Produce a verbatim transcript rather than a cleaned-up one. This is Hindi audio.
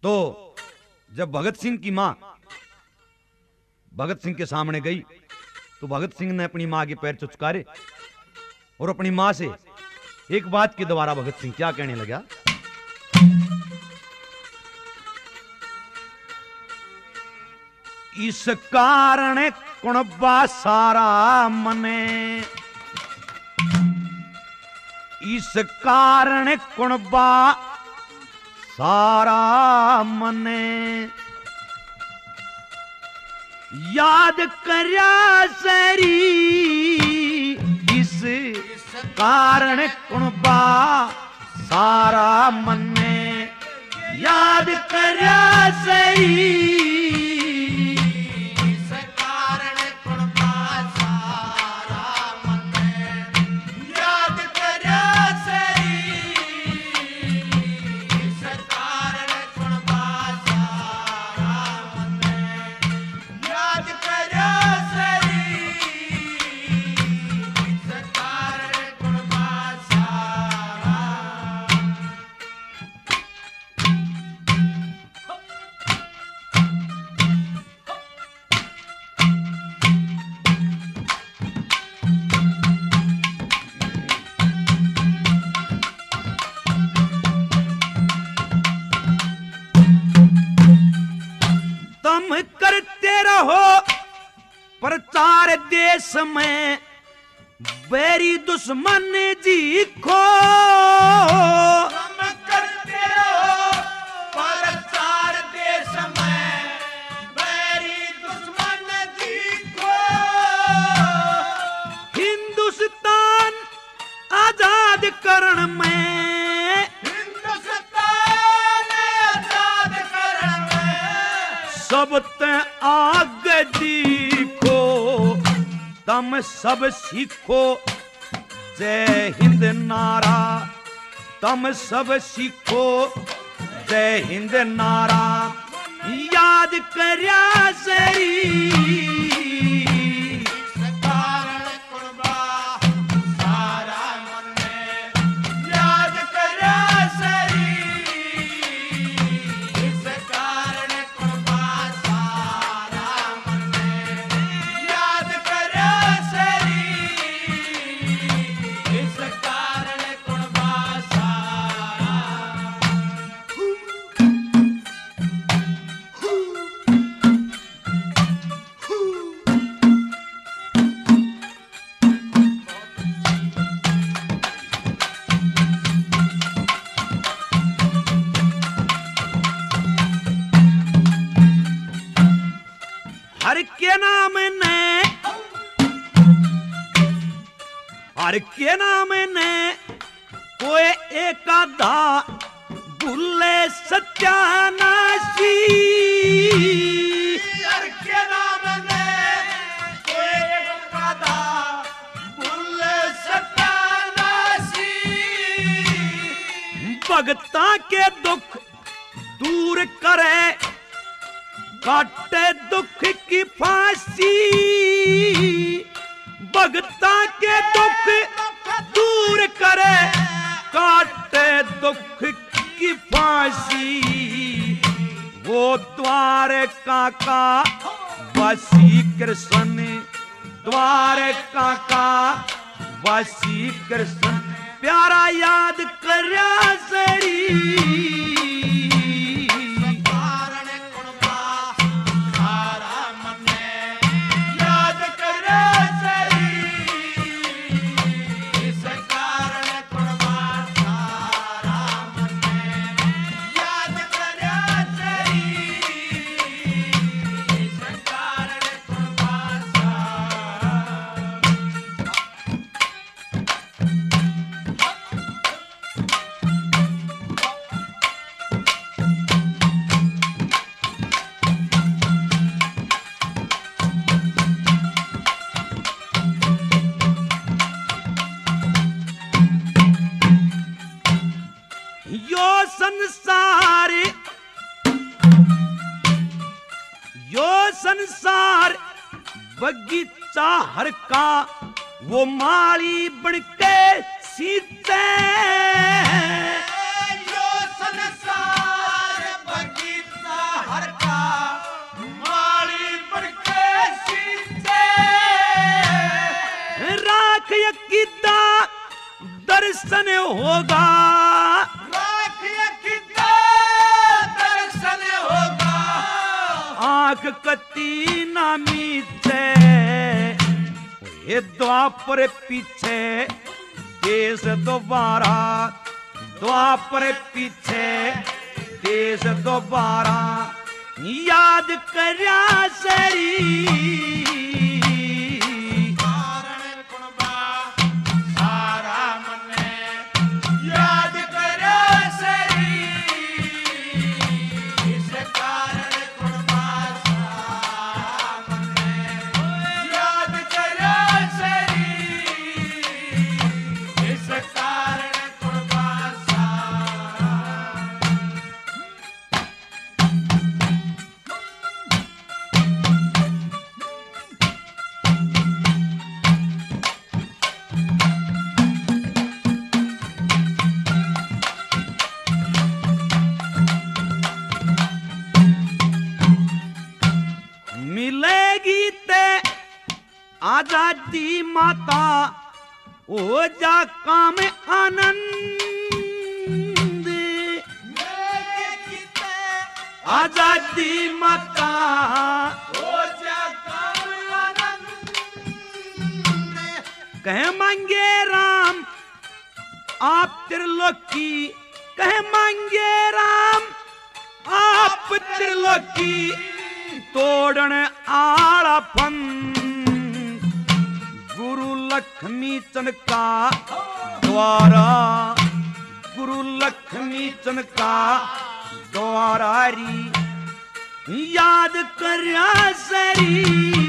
तो जब भगत सिंह की मां भगत सिंह के सामने गई तो भगत सिंह ने अपनी मां के पैर चुचकारे और अपनी मां से एक बात के द्वारा भगत सिंह क्या कहने लगा। इस कारण कुणबा सारा मने, इस कारण कुणबा सारा मने, याद करया सरी इस कारण कुणबा सारा मने, याद करया सरी इस कारण कुणबा सारा मने, याद करया सरी इस कारण कुणबा सारा मने, याद करया सरी इस कारण कुणबा सारा। तुम करते रहो प्रचार देश में, बैरी दुश्मन जी को तुम करते रहो प्रचार देश में, बैरी दुश्मन जी को, हिंदुस्तान आजाद करण में, हिंदुस्तान आजाद करण में सब ते आगे दिखो, तम सब सीखो जय हिंद नारा, तम सब सीखो जय हिंद नारा, याद करया सरी कारण कुणबा सारा मने, याद करया सरी इस कारण कुणबा सारा मने, याद करया सरी इस कारण कुणबा सारा। हर के नाम ने, हर के नाम ने कोई एक आधा भूले सत्यानाशी, हर के नाम ने कोई एक आधा भूले सत्यानाशी, भगता के दुख दूर करे काटे दुख की फांसी, भगता के दुख दूर करे काटे दुख की फांसी, वो द्वारका का वासी कृष्ण, द्वारका का वासी कृष्ण, प्यारा याद करया सरी संसार, यो संसार बगीचा हर का, वो माली बनके सीते, यो संसार बगीचा हर का माली बड़के सीते राख यकिदा दर्शन होगा राख यकिदा दर्शन होगा आंख कती ना मीचे ये द्वापर पीछे देश दोबारा द्वापर पीछे देश दोबारा याद करया सरी कारण कुणबा सारा मने याद करया सरी इस कारण कुणबा सारा मने याद करया सरी इस कारण कुणबा सारा मिलेगी ते आजादी माता ओ जा काम आनंद आजादी माता हो जा काम आनंद कहे मांगे राम आप त्रिलोकी कहे मांगे राम आप त्रिलोकी तोड़न आला फन गुरु लक्ष्मी चंद का द्वारा गुरु लक्ष्मी चंद का द्वारा री याद करया सरी